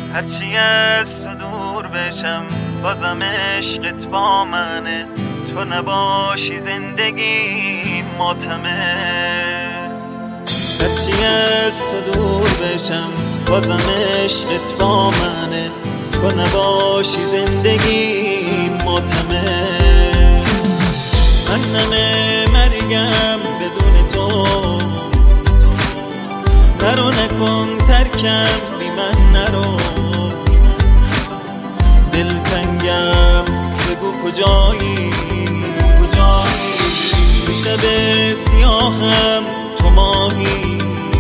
هرچی از تو دور بشم بازم عشقت با منه، تو نباشی زندگی ماتمه. هرچی از تو دور بشم بازم عشقت با منه، تو نباشی زندگی ماتمه. من نمه مرگم بدون تو، نرو نکن ترکم بی من نرو. دلتنگم بگو کجایی، تو شب سیاهم تو ماهی،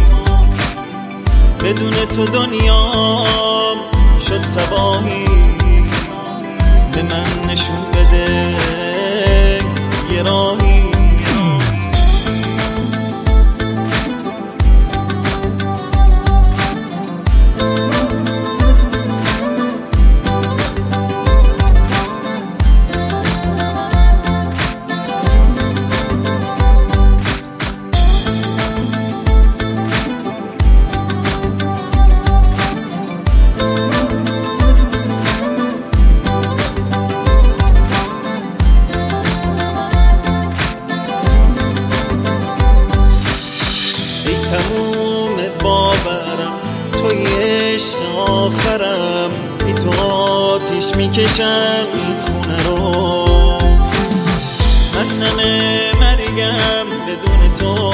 بدون تو دنیام شد تباهی. به من نشون بده یه راهی. تموم باورم توی عشق آخرم، بی تو آتیش میکشم این خونه رو. من نمه مرگم بدون تو،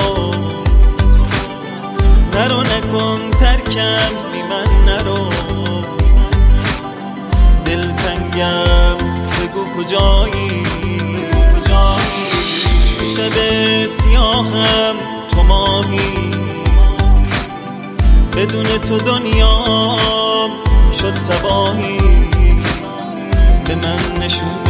نرو نکن ترکم بی من نرو. دلتنگم بگو کجایی، شب سیاهم تو ماهی، بدون تو دنیام شد تباهی. به من نشون